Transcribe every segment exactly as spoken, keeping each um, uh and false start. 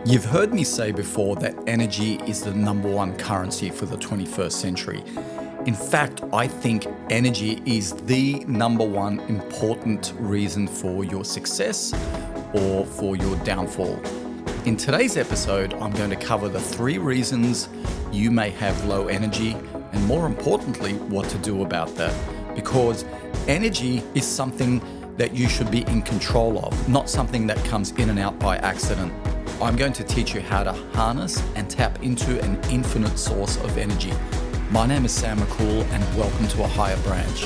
You've heard me say before that energy is the number one currency for the twenty-first century. In fact, I think energy is the number one important reason for your success or for your downfall. In today's episode, I'm going to cover the three reasons you may have low energy and, more importantly, what to do about that. Because energy is something that you should be in control of, not something that comes in and out by accident. I'm going to teach you how to harness and tap into an infinite source of energy. My name is Sam McCool and welcome to A Higher Branch.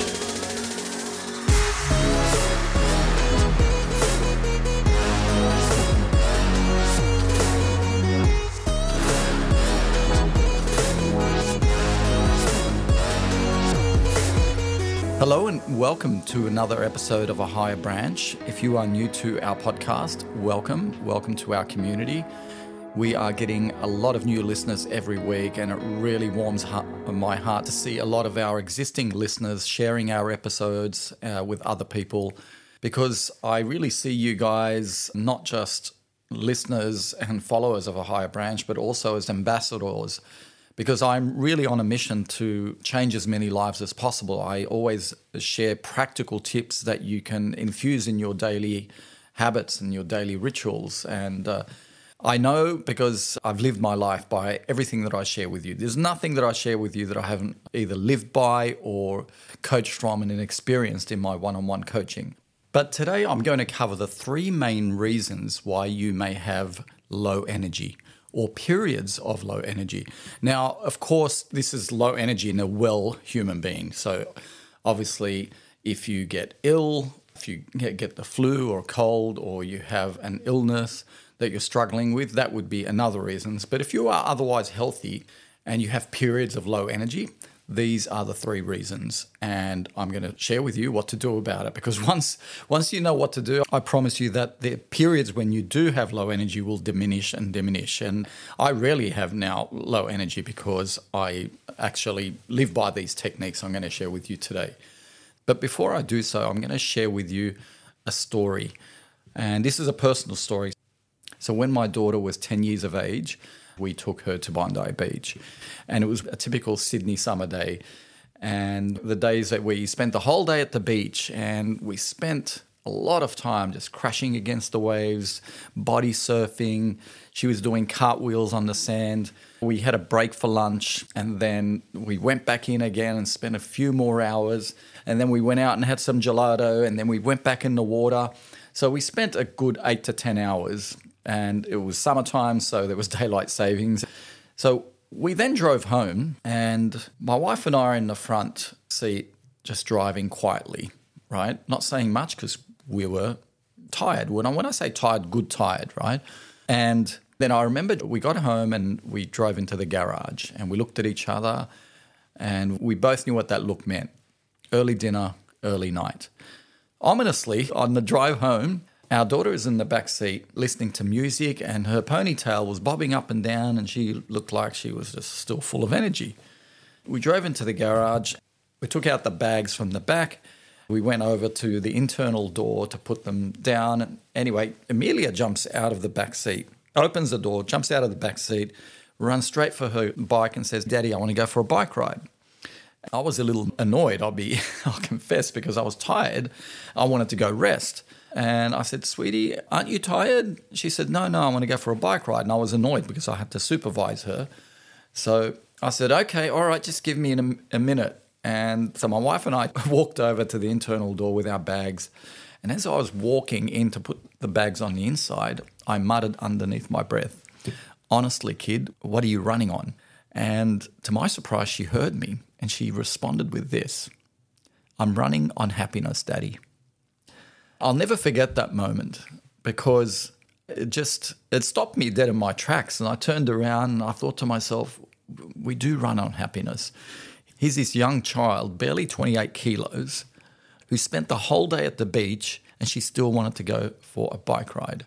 Hello and welcome to another episode of A Higher Branch. If you are new to our podcast, welcome. Welcome to our community. We are getting a lot of new listeners every week, and it really warms my heart to see a lot of our existing listeners sharing our episodes uh, with other people, because I really see you guys not just listeners and followers of A Higher Branch, but also as ambassadors, because I'm really on a mission to change as many lives as possible. I always share practical tips that you can infuse in your daily habits and your daily rituals. And uh, I know, because I've lived my life by everything that I share with you. There's nothing that I share with you that I haven't either lived by or coached from and experienced in my one-on-one coaching. But today I'm going to cover the three main reasons why you may have low energy, or periods of low energy. Now, of course, this is low energy in a well human being. So obviously, if you get ill, if you get the flu or a cold, or you have an illness that you're struggling with, that would be another reason. But if you are otherwise healthy and you have periods of low energy, these are the three reasons, and I'm going to share with you what to do about it. Because once once you know what to do, I promise you that the periods when you do have low energy will diminish and diminish. And I rarely have now low energy because I actually live by these techniques I'm going to share with you today. But before I do so, I'm going to share with you a story. And this is a personal story. So when my daughter was ten years of age, we took her to Bondi Beach, and it was a typical Sydney summer day. And the days that we spent the whole day at the beach, and we spent a lot of time just crashing against the waves, body surfing. She was doing cartwheels on the sand. We had a break for lunch, and then we went back in again and spent a few more hours. And then we went out and had some gelato, and then we went back in the water. So we spent a good eight to ten hours. And it was summertime, so there was daylight savings. So we then drove home, and my wife and I are in the front seat just driving quietly, right? Not saying much because we were tired. When I, when I say tired, good tired, right? And then I remember we got home and we drove into the garage, and we looked at each other, and we both knew what that look meant. Early dinner, early night. Ominously, on the drive home, our daughter is in the back seat listening to music, and her ponytail was bobbing up and down, and she looked like she was just still full of energy. We drove into the garage. We took out the bags from the back. We went over to the internal door to put them down. Anyway, Amelia jumps out of the back seat, opens the door, jumps out of the back seat, runs straight for her bike and says, "Daddy, I want to go for a bike ride." I was a little annoyed, I'll be, I'll confess, because I was tired. I wanted to go rest. And I said, "Sweetie, aren't you tired?" She said, no, no, I want to go for a bike ride. And I was annoyed because I had to supervise her. So I said, "Okay, all right, just give me an, a minute." And so my wife and I walked over to the internal door with our bags. And as I was walking in to put the bags on the inside, I muttered underneath my breath, "Honestly, kid, what are you running on?" And to my surprise, she heard me, and she responded with this: "I'm running on happiness, Daddy." I'll never forget that moment, because it just, it stopped me dead in my tracks. And I turned around and I thought to myself, we do run on happiness. Here's this young child, barely twenty-eight kilos, who spent the whole day at the beach, and she still wanted to go for a bike ride.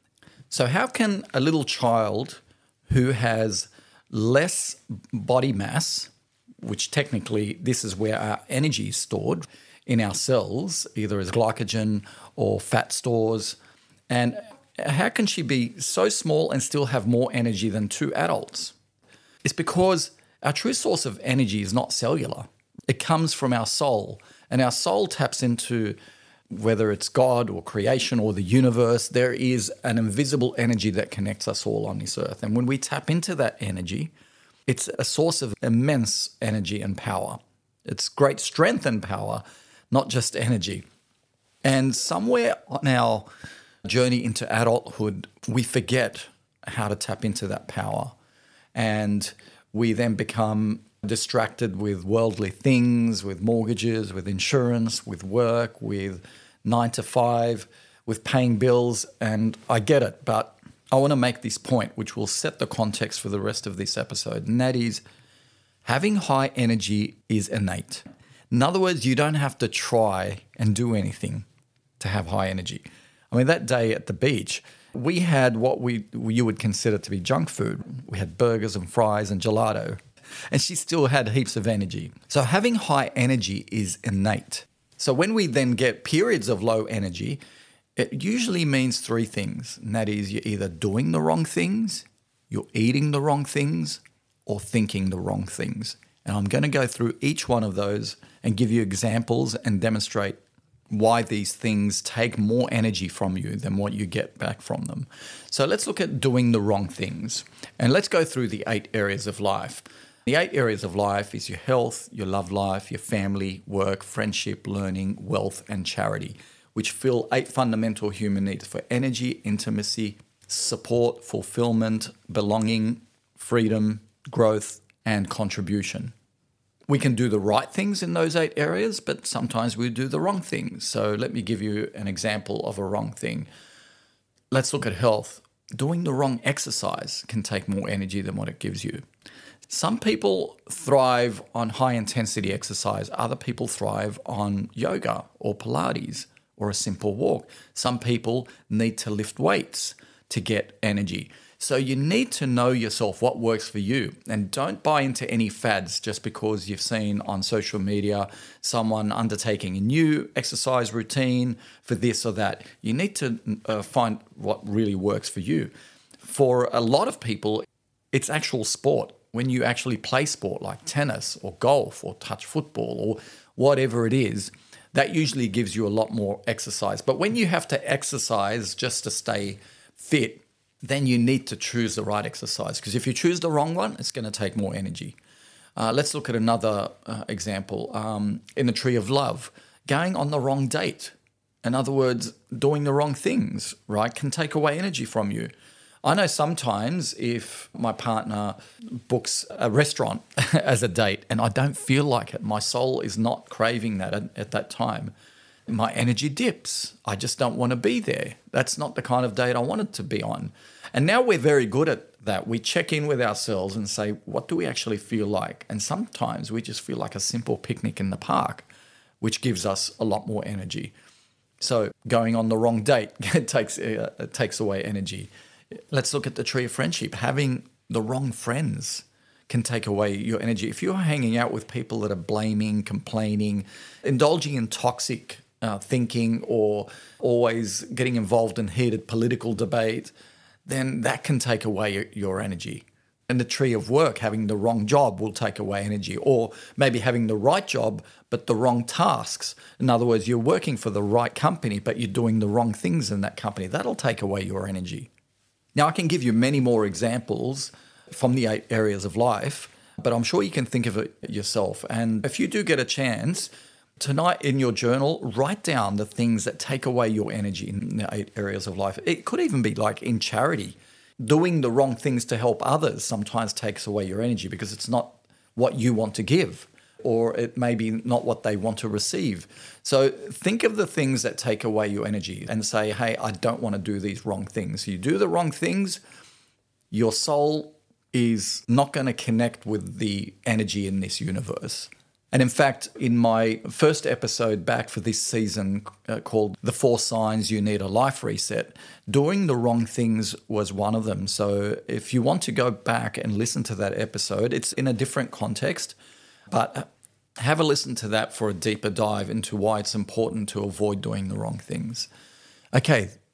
So how can a little child who has less body mass, which technically this is where our energy is stored in our cells, either as glycogen or fat stores, and how can she be so small and still have more energy than two adults? It's because our true source of energy is not cellular. It comes from our soul, and our soul taps into, whether it's God or creation or the universe, there is an invisible energy that connects us all on this earth. And when we tap into that energy, it's a source of immense energy and power. It's great strength and power, not just energy. And somewhere on our journey into adulthood, we forget how to tap into that power. And we then become distracted with worldly things, with mortgages, with insurance, with work, with nine to five, with paying bills. And I get it, but I want to make this point, which will set the context for the rest of this episode. And that is, having high energy is innate. In other words, you don't have to try and do anything to have high energy. I mean, that day at the beach, we had what we you would consider to be junk food. We had burgers and fries and gelato, and she still had heaps of energy. So having high energy is innate. So when we then get periods of low energy, it usually means three things, and that is you're either doing the wrong things, you're eating the wrong things, or thinking the wrong things. And I'm going to go through each one of those and give you examples and demonstrate why these things take more energy from you than what you get back from them. So let's look at doing the wrong things. And let's go through the eight areas of life. The eight areas of life is your health, your love life, your family, work, friendship, learning, wealth, and charity, which fill eight fundamental human needs for energy, intimacy, support, fulfillment, belonging, freedom, growth, and contribution. We can do the right things in those eight areas, but sometimes we do the wrong things. So let me give you an example of a wrong thing. Let's look at health. Doing the wrong exercise can take more energy than what it gives you. Some people thrive on high-intensity exercise. Other people thrive on yoga or Pilates or a simple walk. Some people need to lift weights to get energy. So you need to know yourself, what works for you, and don't buy into any fads just because you've seen on social media someone undertaking a new exercise routine for this or that. You need to uh, find what really works for you. For a lot of people, it's actual sport. When you actually play sport like tennis or golf or touch football or whatever it is, that usually gives you a lot more exercise. But when you have to exercise just to stay fit, then you need to choose the right exercise, because if you choose the wrong one, it's going to take more energy. Uh, let's look at another uh, example. Um, in the tree of love, going on the wrong date. In other words, doing the wrong things, right, can take away energy from you. I know sometimes if my partner books a restaurant as a date and I don't feel like it, my soul is not craving that at, at that time, my energy dips. I just don't want to be there. That's not the kind of date I wanted to be on. And now we're very good at that. We check in with ourselves and say, what do we actually feel like? And sometimes we just feel like a simple picnic in the park, which gives us a lot more energy. So going on the wrong date takes uh, takes away energy. Let's look at the tree of friendship. Having the wrong friends can take away your energy. If you're hanging out with people that are blaming, complaining, indulging in toxic uh, thinking, or always getting involved in heated political debate, then that can take away your, your energy. And the tree of work, having the wrong job will take away energy, or maybe having the right job but the wrong tasks. In other words, you're working for the right company but you're doing the wrong things in that company. That'll take away your energy. Now, I can give you many more examples from the eight areas of life, but I'm sure you can think of it yourself. And if you do get a chance, tonight in your journal, write down the things that take away your energy in the eight areas of life. It could even be like in charity. Doing the wrong things to help others sometimes takes away your energy because it's not what you want to give, or it may be not what they want to receive. So think of the things that take away your energy and say, hey, I don't want to do these wrong things. You do the wrong things, your soul is not going to connect with the energy in this universe. And in fact, in my first episode back for this season uh, called The Four Signs You Need a Life Reset, doing the wrong things was one of them. So if you want to go back and listen to that episode, it's in a different context, but have a listen to that for a deeper dive into why it's important to avoid doing the wrong things. Okay,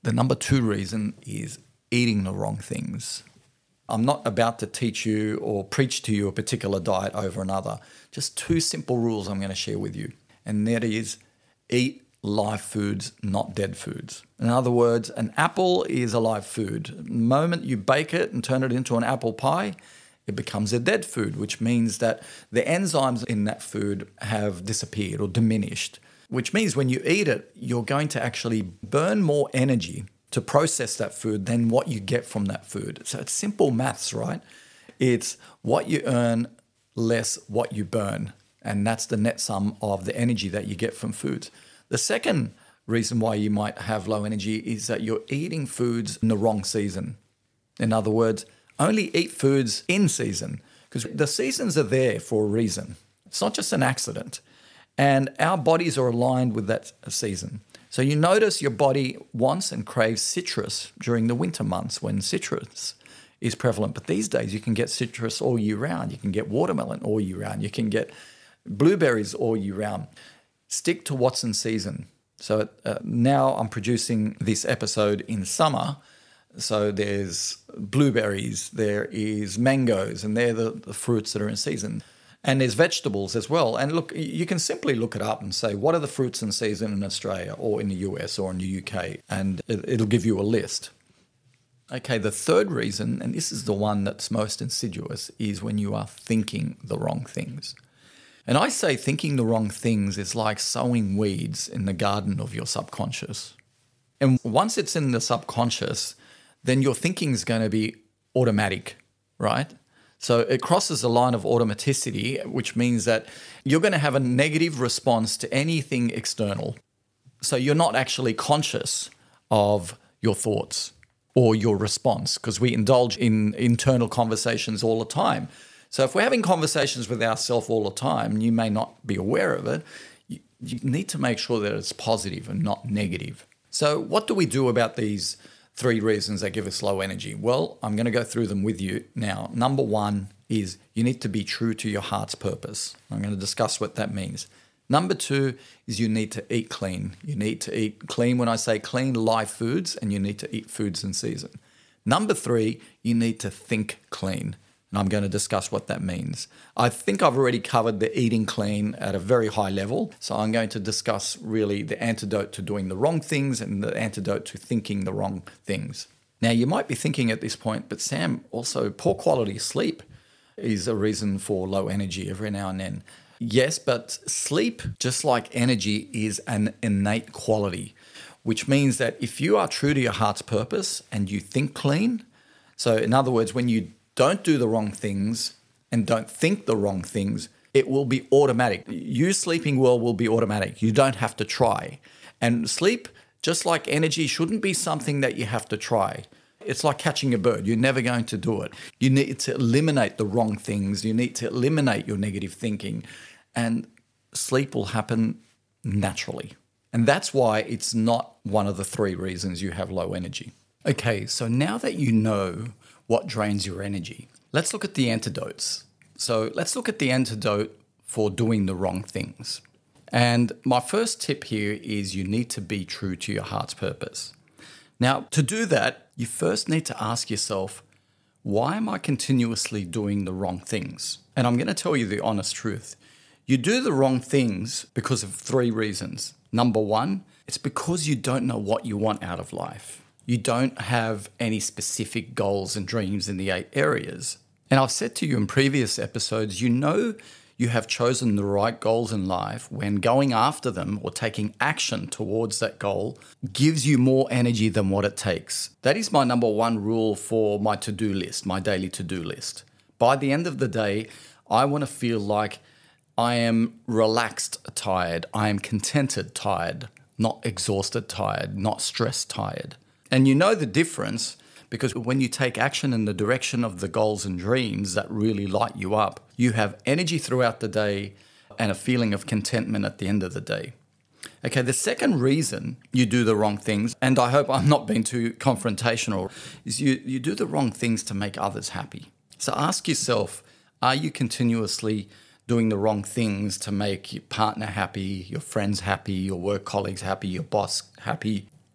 The number two reason is eating the wrong things. I'm not about to teach you or preach to you a particular diet over another. Just two simple rules I'm going to share with you. And that is eat live foods, not dead foods. In other words, an apple is a live food. The moment you bake it and turn it into an apple pie, it becomes a dead food, which means that the enzymes in that food have disappeared or diminished, which means when you eat it, you're going to actually burn more energy to process that food than what you get from that food. So it's simple maths, right? It's what you earn less what you burn. And that's the net sum of the energy that you get from foods. The second reason why you might have low energy is that you're eating foods in the wrong season. In other words, only eat foods in season, because the seasons are there for a reason. It's not just an accident. And our bodies are aligned with that season. So you notice your body wants and craves citrus during the winter months when citrus is prevalent. But these days you can get citrus all year round. You can get watermelon all year round. You can get blueberries all year round. Stick to what's in season. So uh, now I'm producing this episode in summer. So there's blueberries, there is mangoes, and they're the, the fruits that are in season. And there's vegetables as well. And look, you can simply look it up and say, what are the fruits in season in Australia or in the U S or in the U K? And it, it'll give you a list. Okay, the third reason, and this is the one that's most insidious, is when you are thinking the wrong things. And I say thinking the wrong things is like sowing weeds in the garden of your subconscious. And once it's in the subconscious, then your thinking is going to be automatic, right? So it crosses a line of automaticity, which means that you're going to have a negative response to anything external. So you're not actually conscious of your thoughts or your response, because we indulge in internal conversations all the time. So if we're having conversations with ourselves all the time, and you may not be aware of it, you, you need to make sure that it's positive and not negative. So what do we do about these three reasons that give us low energy? Well, I'm going to go through them with you now. Number one is you need to be true to your heart's purpose. I'm going to discuss what that means. Number two is you need to eat clean. You need to eat clean. When I say clean, live foods, and you need to eat foods in season. Number three, you need to think clean. And I'm going to discuss what that means. I think I've already covered the eating clean at a very high level. So I'm going to discuss really the antidote to doing the wrong things and the antidote to thinking the wrong things. Now, you might be thinking at this point, but Sam, also poor quality sleep is a reason for low energy every now and then. Yes, but sleep, just like energy, is an innate quality, which means that if you are true to your heart's purpose and you think clean, so in other words, when you don't do the wrong things and don't think the wrong things, it will be automatic. You sleeping well will be automatic. You don't have to try. And sleep, just like energy, shouldn't be something that you have to try. It's like catching a bird. You're never going to do it. You need to eliminate the wrong things. You need to eliminate your negative thinking. And sleep will happen naturally. And that's why it's not one of the three reasons you have low energy. Okay, so now that you know what drains your energy, let's look at the antidotes. So let's look at the antidote for doing the wrong things. And my first tip here is you need to be true to your heart's purpose. Now, to do that, you first need to ask yourself, why am I continuously doing the wrong things? And I'm going to tell you the honest truth. You do the wrong things because of three reasons. Number one, it's because you don't know what you want out of life. You don't have any specific goals and dreams in the eight areas. And I've said to you in previous episodes, you know you have chosen the right goals in life when going after them or taking action towards that goal gives you more energy than what it takes. That is my number one rule for my to-do list, my daily to-do list. By the end of the day, I want to feel like I am relaxed tired, I am contented tired, not exhausted tired, not stressed tired. And you know the difference because when you take action in the direction of the goals and dreams that really light you up, you have energy throughout the day and a feeling of contentment at the end of the day. Okay, the second reason you do the wrong things, and I hope I'm not being too confrontational, is you, you do the wrong things to make others happy. So ask yourself, are you continuously doing the wrong things to make your partner happy, your friends happy, your work colleagues happy, your boss happy?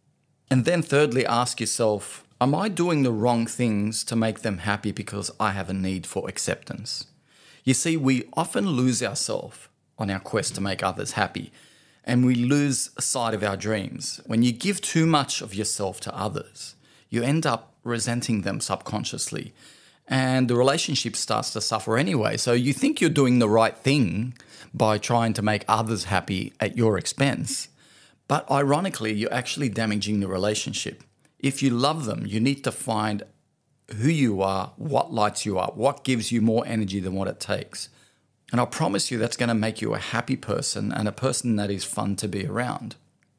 And then thirdly, ask yourself, am I doing the wrong things to make them happy because I have a need for acceptance? You see, we often lose ourselves on our quest to make others happy, and we lose sight of our dreams. When you give too much of yourself to others, you end up resenting them subconsciously, and the relationship starts to suffer anyway. So you think you're doing the right thing by trying to make others happy at your expense, but ironically, you're actually damaging the relationship. If you love them, you need to find who you are, what lights you up, what gives you more energy than what it takes. And I promise you that's going to make you a happy person and a person that is fun to be around.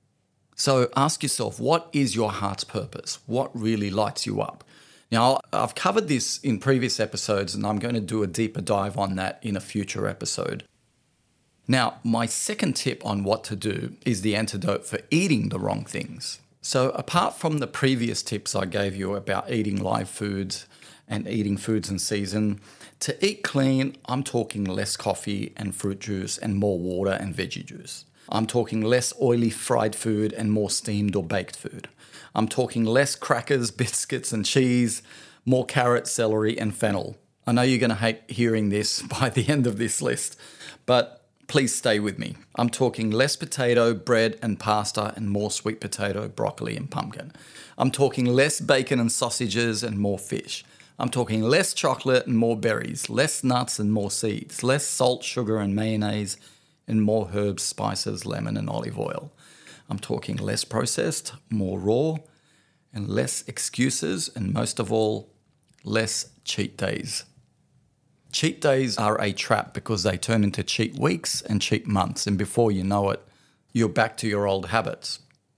So ask yourself, what is your heart's purpose? What really lights you up? Now, I've covered this in previous episodes, and I'm going to do a deeper dive on that in a future episode. Now, my second tip on what to do is the antidote for eating the wrong things. So apart from the previous tips I gave you about eating live foods and eating foods in season, to eat clean, I'm talking less coffee and fruit juice and more water and veggie juice. I'm talking less oily fried food and more steamed or baked food. I'm talking less crackers, biscuits and cheese, more carrot, celery and fennel. I know you're going to hate hearing this by the end of this list, but please stay with me. I'm talking less potato, bread and pasta and more sweet potato, broccoli and pumpkin. I'm talking less bacon and sausages and more fish. I'm talking less chocolate and more berries, less nuts and more seeds, less salt, sugar and mayonnaise, and more herbs, spices, lemon and olive oil. I'm talking less processed, more raw, and less excuses, and most of all, less cheat days. Cheat days are a trap because they turn into cheat weeks and cheat months, and before you know it, you're back to your old habits.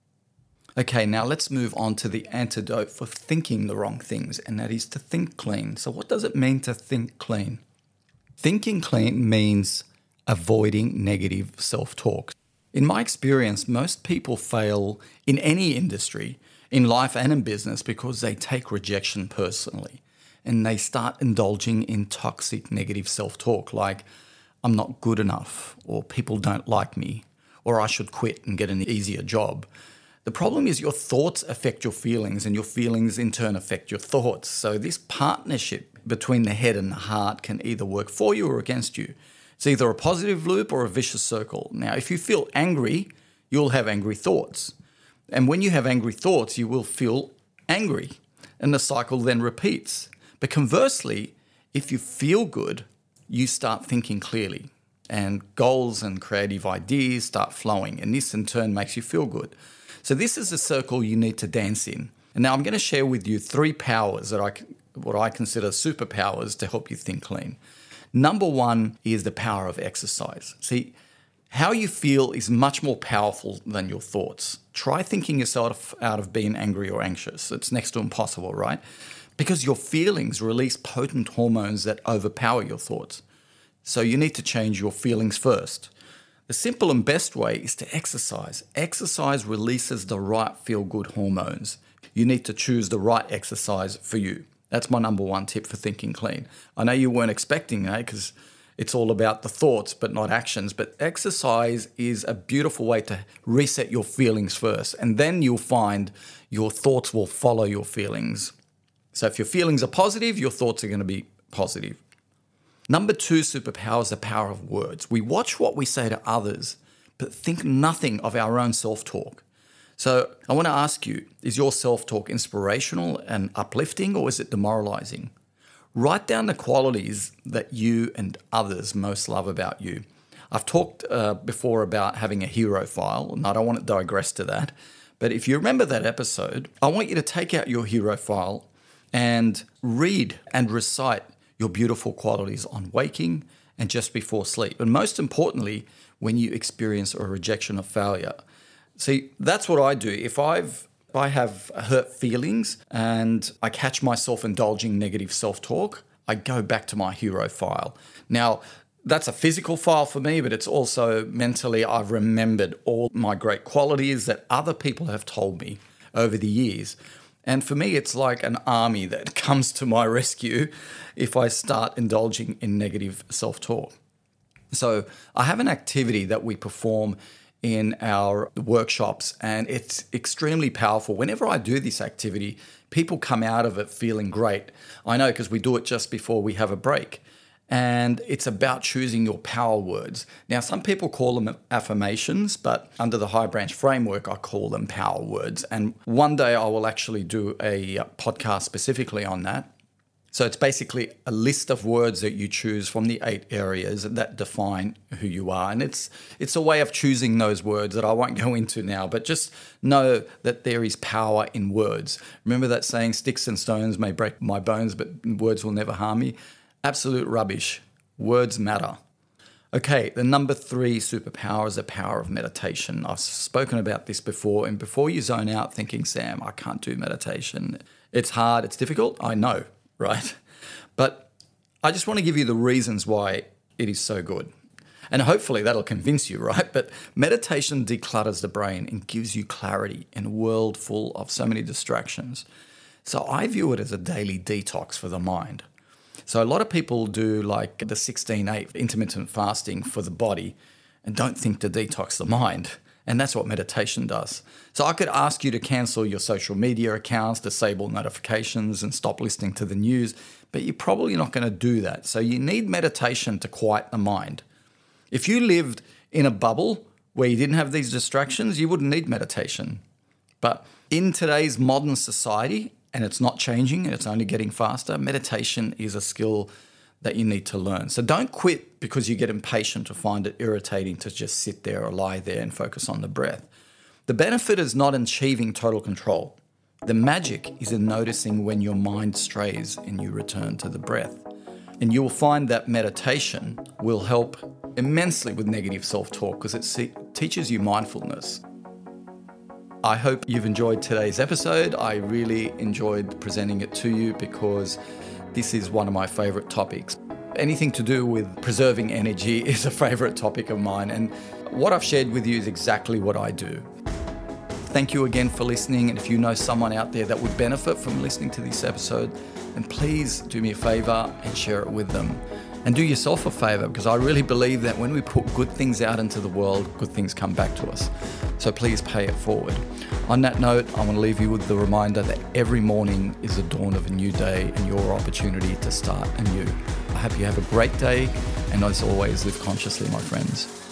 Okay, now let's move on to the antidote for thinking the wrong things, and that is to think clean. So what does it mean to think clean? Thinking clean means avoiding negative self-talk. In my experience, most people fail in any industry, in life and in business, because they take rejection personally and they start indulging in toxic negative self-talk like, I'm not good enough, or people don't like me, or I should quit and get an easier job. The problem is your thoughts affect your feelings, and your feelings in turn affect your thoughts. So this partnership between the head and the heart can either work for you or against you. It's either a positive loop or a vicious circle. Now, if you feel angry, you'll have angry thoughts. And when you have angry thoughts, you will feel angry. And the cycle then repeats. But conversely, if you feel good, you start thinking clearly. And goals and creative ideas start flowing. And this in turn makes you feel good. So this is a circle you need to dance in. And now I'm going to share with you three powers that I, what I consider superpowers to help you think clean. Number one is the power of exercise. See, how you feel is much more powerful than your thoughts. Try thinking yourself out of being angry or anxious. It's next to impossible, right? Because your feelings release potent hormones that overpower your thoughts. So you need to change your feelings first. The simple and best way is to exercise. Exercise releases the right feel-good hormones. You need to choose the right exercise for you. That's my number one tip for thinking clean. I know you weren't expecting that because it's all about the thoughts but not actions. But exercise is a beautiful way to reset your feelings first. And then you'll find your thoughts will follow your feelings. So if your feelings are positive, your thoughts are going to be positive. Number two superpower is the power of words. We watch what we say to others, but think nothing of our own self-talk. So I want to ask you, is your self-talk inspirational and uplifting, or is it demoralizing? Write down the qualities that you and others most love about you. I've talked uh, before about having a hero file, and I don't want to digress to that. But if you remember that episode, I want you to take out your hero file and read and recite your beautiful qualities on waking and just before sleep. And most importantly, when you experience a rejection or failure. See, that's what I do. If I've if I have hurt feelings and I catch myself indulging negative self-talk, I go back to my hero file. Now, that's a physical file for me, but it's also mentally I've remembered all my great qualities that other people have told me over the years. And for me, it's like an army that comes to my rescue if I start indulging in negative self-talk. So I have an activity that we perform in our workshops, and it's extremely powerful. Whenever I do this activity, people come out of it feeling great. I know, because we do it just before we have a break. And it's about choosing your power words. Now, some people call them affirmations, but under the High Branch framework, I call them power words. And one day I will actually do a podcast specifically on that. So it's basically a list of words that you choose from the eight areas that define who you are. And it's it's a way of choosing those words that I won't go into now, but just know that there is power in words. Remember that saying, sticks and stones may break my bones, but words will never harm me? Absolute rubbish. Words matter. Okay, the number three superpower is the power of meditation. I've spoken about this before, and before you zone out thinking, Sam, I can't do meditation. It's hard, it's difficult, I know. Right? But I just want to give you the reasons why it is so good. And hopefully that'll convince you, right? But meditation declutters the brain and gives you clarity in a world full of so many distractions. So I view it as a daily detox for the mind. So a lot of people do like the sixteen eight intermittent fasting for the body and don't think to detox the mind. And that's what meditation does. So I could ask you to cancel your social media accounts, disable notifications, and stop listening to the news, but you're probably not going to do that. So you need meditation to quiet the mind. If you lived in a bubble where you didn't have these distractions, you wouldn't need meditation. But in today's modern society, and it's not changing, and it's only getting faster, meditation is a skill that you need to learn. So don't quit because you get impatient or find it irritating to just sit there or lie there and focus on the breath. The benefit is not in achieving total control. The magic is in noticing when your mind strays and you return to the breath. And you will find that meditation will help immensely with negative self-talk because it se- teaches you mindfulness. I hope you've enjoyed today's episode. I really enjoyed presenting it to you because this is one of my favorite topics. Anything to do with preserving energy is a favorite topic of mine, and what I've shared with you is exactly what I do. Thank you again for listening, and if you know someone out there that would benefit from listening to this episode, then please do me a favor and share it with them. And do yourself a favor, because I really believe that when we put good things out into the world, good things come back to us. So please pay it forward. On that note, I want to leave you with the reminder that every morning is the dawn of a new day and your opportunity to start anew. I hope you have a great day, and as always, live consciously, my friends.